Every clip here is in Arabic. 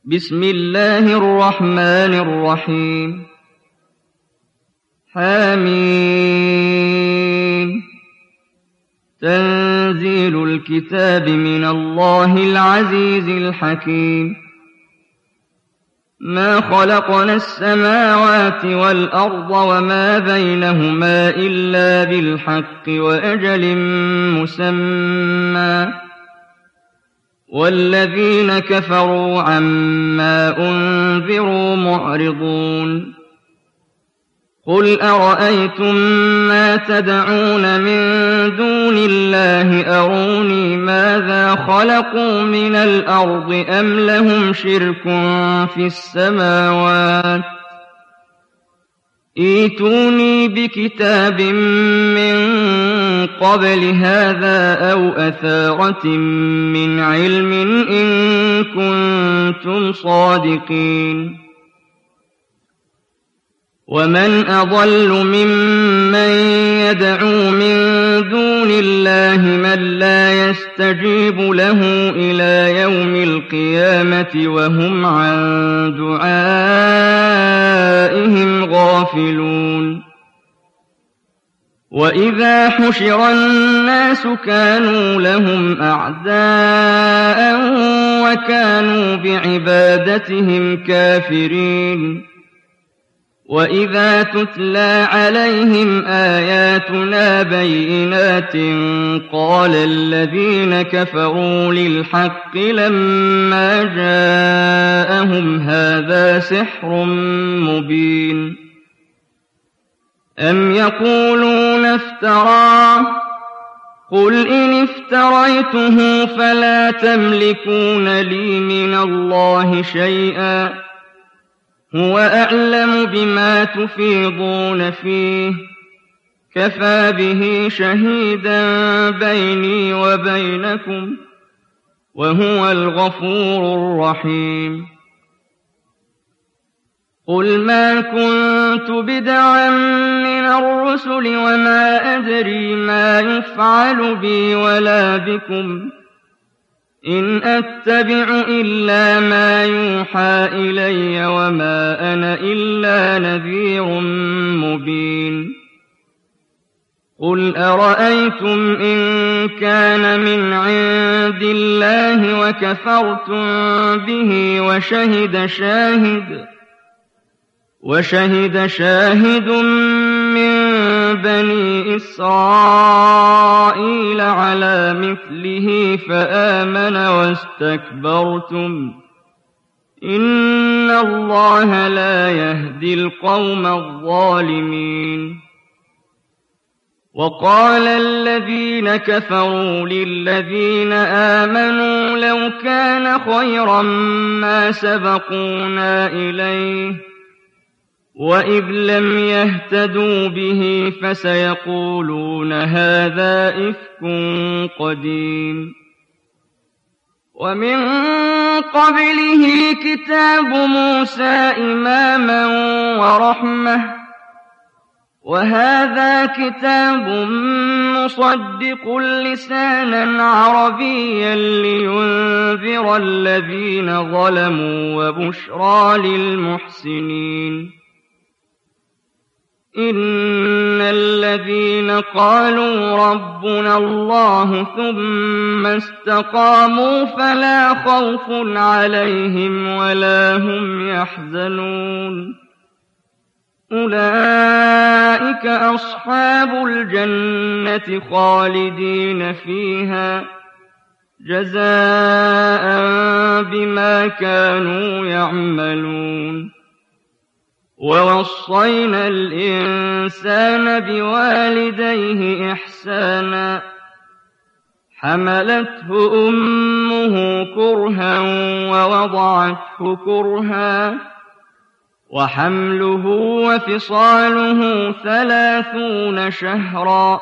بسم الله الرحمن الرحيم حميم تنزيل الكتاب من الله العزيز الحكيم ما خلقنا السماوات والأرض وما بينهما إلا بالحق وأجل مسمى والذين كفروا عما أنذروا معرضون قل أرأيتم ما تدعون من دون الله أروني ماذا خلقوا من الأرض أم لهم شرك في السماوات ائتوني بكتاب من قبل هذا أو أثارة من علم إن كنتم صادقين ومن أضل ممن يدعو من دون الله من لا يستجيب له إلى يوم القيامة وهم عن دعائهم غافلون وإذا حشر الناس كانوا لهم أعداء وكانوا بعبادتهم كافرين وإذا تتلى عليهم آياتنا بينات قال الذين كفروا للحق لما جاءهم هذا سحر مبين أم يقولون افتراه قل إن افتريته فلا تملكون لي من الله شيئا هو أعلم بما تفيضون فيه كفى به شهيدا بيني وبينكم وهو الغفور الرحيم قل ما كنت بدعا من الرسل وما أدري ما يفعل بي ولا بكم إن أتبع إلا ما يوحى إلي وما أنا إلا نذير مبين قل أرأيتم إن كان من عند الله وكفرتم به وشهد شاهد من بني إسرائيل على مثله فآمن واستكبرتم إن الله لا يهدي القوم الظالمين وقال الذين كفروا للذين آمنوا لو كان خيرا ما سبقونا إليه وإذ لم يهتدوا به فسيقولون هذا إفك قديم ومن قبله كتاب موسى إماما ورحمة وهذا كتاب مصدق لسانا عربيا لينذر الذين ظلموا وبشرى للمحسنين إن الذين قالوا ربنا الله ثم استقاموا فلا خوف عليهم ولا هم يحزنون أولئك أصحاب الجنة خالدين فيها جزاء بما كانوا يعملون ووصينا الإنسان بوالديه إحسانا حملته أمه كرها ووضعته كرها وحمله وفصاله 30 شهرا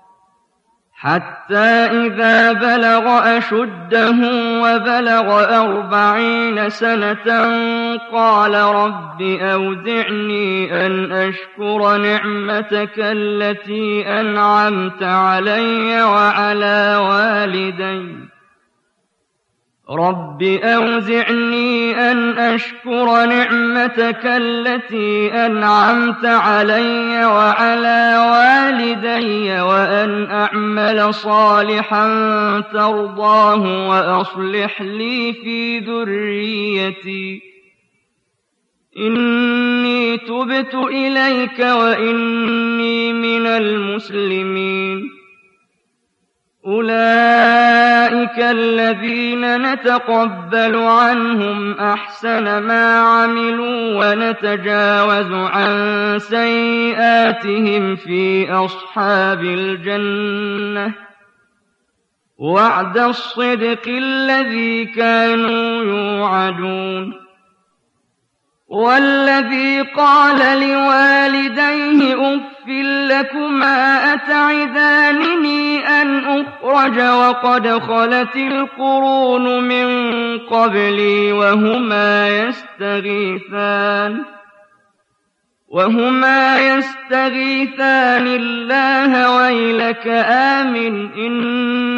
حتى إذا بلغ أشده وبلغ 40 سنة قال رب أودعني أن أشكر نعمتك التي أنعمت علي وعلى والدي رب أوزعني أن أشكر نعمتك التي أنعمت علي وعلى والدي وأن أعمل صالحا ترضاه وأصلح لي في ذريتي إني تبت إليك وإني من المسلمين أولئك الذين نتقبل عنهم أحسن ما عملوا ونتجاوز عن سيئاتهم في أصحاب الجنة وعد الصدق الذي كانوا يوعدون والذي قال لوالديه أف لكما أتعدانني أن أخرج وقد خلت القرون من قبلي وهما يستغيثان الله ويلك آمن إن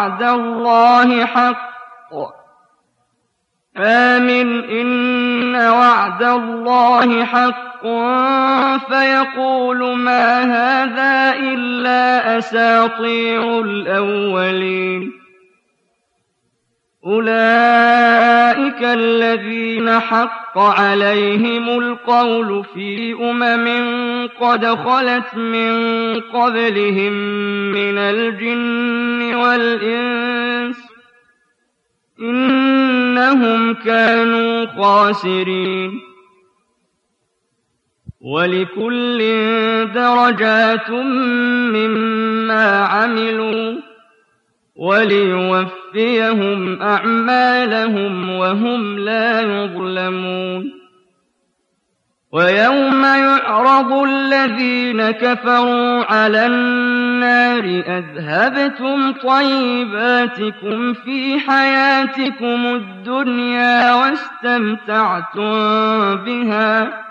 وعد الله حق فيقول ما هذا إلا أساطير الأولين أولئك الذين حق عليهم القول في قد خلت من قبلهم من الجن والإنس إنهم كانوا خاسرين ولكل درجات مما عملوا وليوفيهم أعمالهم وهم لا يظلمون ويوم يعرض الذين كفروا على النار أذهبتم طيباتكم في حياتكم الدنيا واستمتعتم بها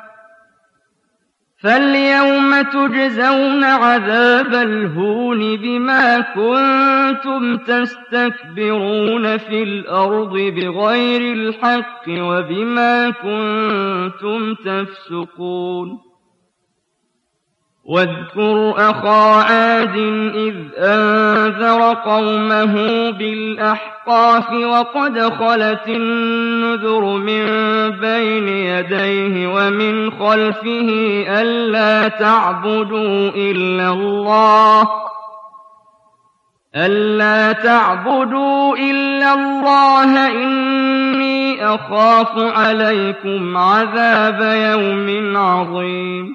فاليوم تجزون عذاب الهون بما كنتم تستكبرون في الأرض بغير الحق وبما كنتم تفسقون واذكر أخا عاد إذ أنذر قومه بالأحقاف وقد خلت النذر من بين يديه ومن خلفه ألا تعبدوا إلا الله إني أخاف عليكم عذاب يوم عظيم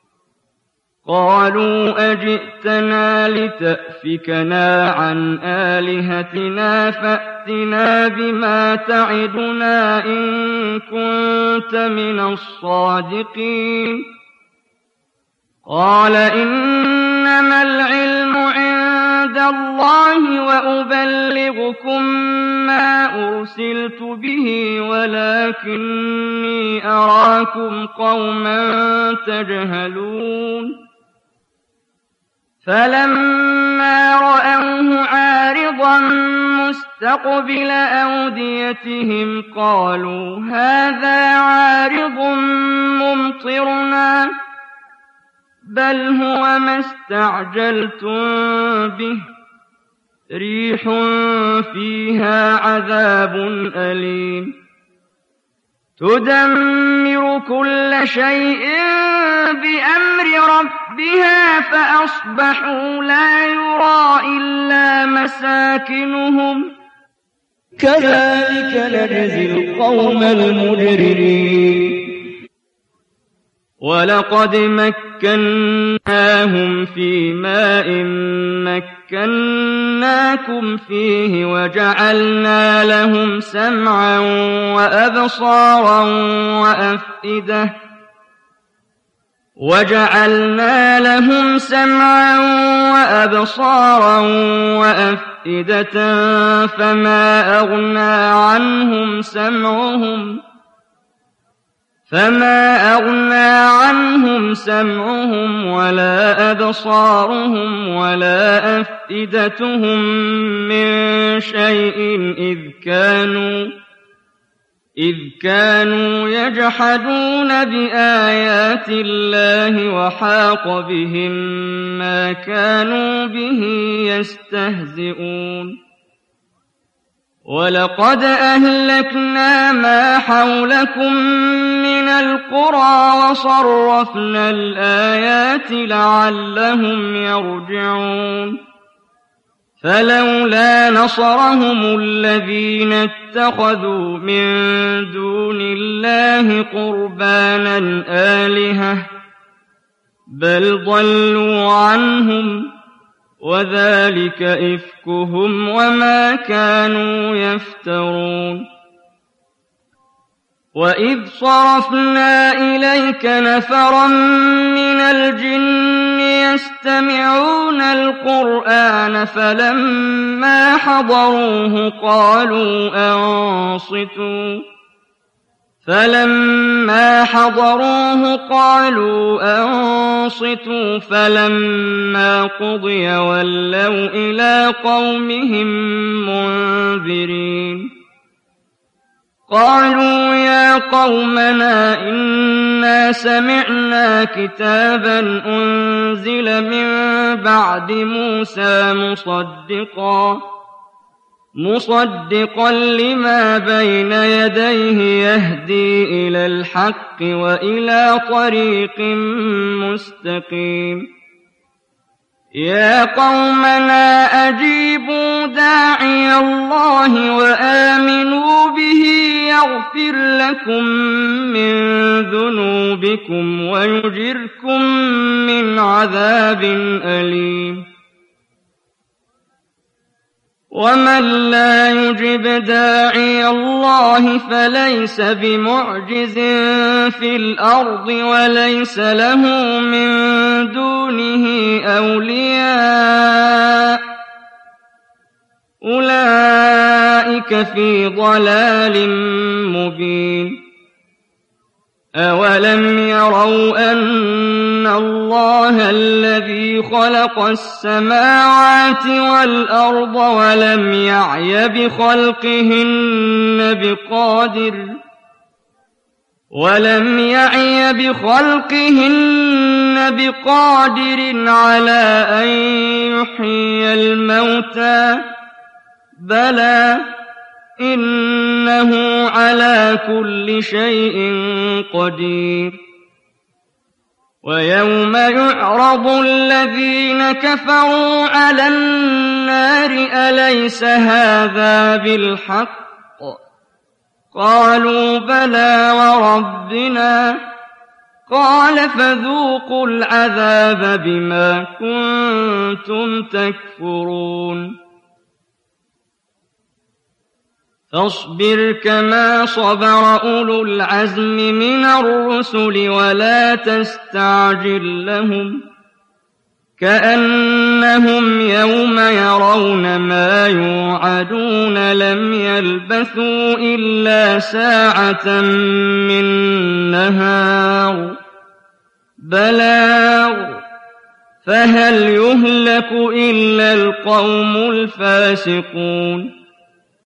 قالوا أجئتنا لتأفكنا عن آلهتنا فأتنا بما تعدنا إن كنت من الصادقين قال إنما العلم عند الله وأبلغكم ما أرسلت به ولكني أراكم قوما تجهلون فلما رأوه عارضا مستقبل أوديتهم قالوا هذا عارض ممطرنا بل هو ما استعجلتم به ريح فيها عذاب أليم تدمر كل شيء بأمر ربها فأصبحوا لا يرى إلا مساكنهم كذلك نجزي القوم المجرمين ولقد مكناهم في ماء مكناكم فيه وجعلنا لهم سمعا وأبصارا وأفئدة فما فما أغنى عنهم سمعهم ولا أبصارهم ولا أفئدتهم من شيء إذ كانوا يجحدون بآيات الله وحاق بهم ما كانوا به يستهزئون ولقد أهلكنا ما حولكم من القرى وصرفنا الآيات لعلهم يرجعون فلولا نصرهم الذين اتخذوا من دون الله قربانا آلهة بل ضلوا عنهم وذلك إفكهم وما كانوا يفترون وإذ صرفنا إليك نفرا من الجن يستمعون القرآن فلما حضروه قالوا أنصتوا فلما قضي ولوا إلى قومهم منذرين قالوا يا قومنا إنا سمعنا كتابا أنزل من بعد موسى مصدقا لما بين يديه يهدي إلى الحق وإلى طريق مستقيم يا قومنا أجيبوا داعي الله وآمنوا به يغفر لكم من ذنوبكم ويجركم من عذاب أليم ومن لا يجب داعي الله فليس بمعجز في الأرض وليس له من دونه أولياء أولئك في ضلال مبين أولم يروا أن الله الذي خلق السماوات والأرض ولم يعي بخلقهن بقادر على أن يحيي الموتى بلى إنه على كل شيء قدير ويوم يعرض الذين كفروا على النار أليس هذا بالحق قالوا بلى وربنا قال فذوقوا العذاب بما كنتم تكفرون فاصبر كما صبر أولو العزم من الرسل ولا تستعجل لهم كأنهم يوم يرون ما يوعدون لم يلبثوا إلا ساعة من نهار بلاغ فهل يهلك إلا القوم الفاسقون